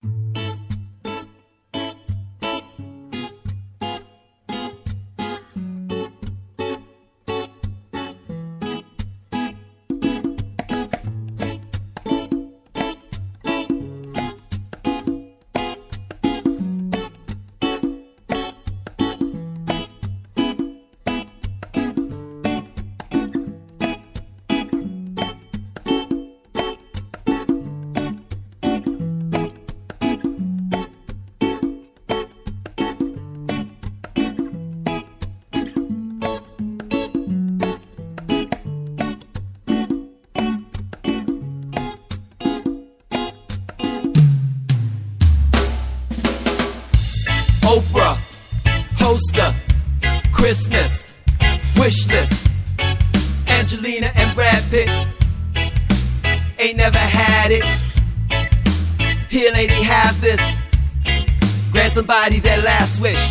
Oprah, Hoster, Christmas, wish list. Angelina and Brad Pitt ain't never had it. Here, lady, have this. Grant somebody their last wish.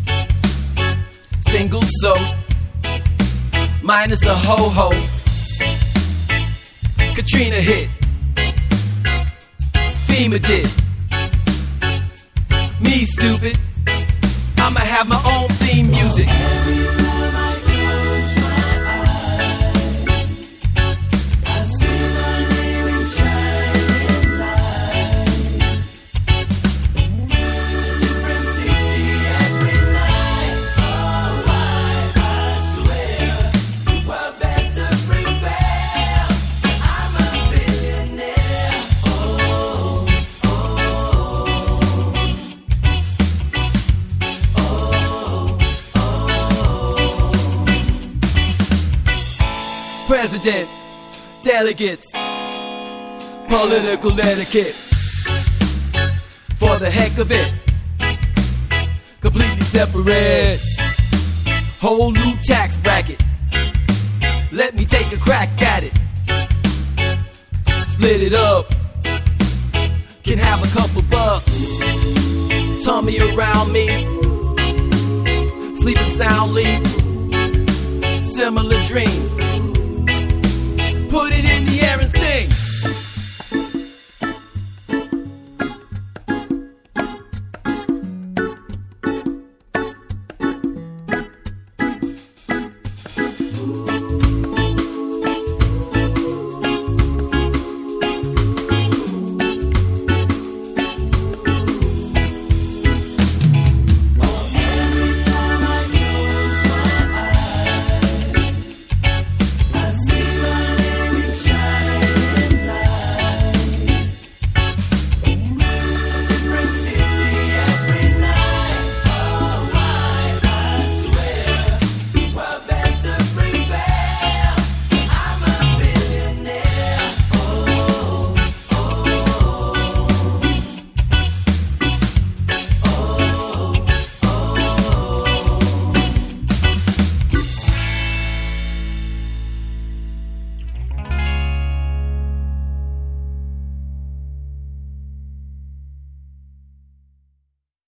Single so, minus the ho-ho. Katrina hit, FEMA did. Me stupid, I'ma have my own theme music. Every time I close my eyes, I see my name in shining lights. Different city every night. Oh, I swear, we're better prepare. I'm a billionaire. President, delegates, political etiquette. For the heck of it, completely separate. Whole new tax bracket. Let me take a crack at it. Split it up. Can have a couple bucks. Tummy around me. Sleeping soundly. Similar dream.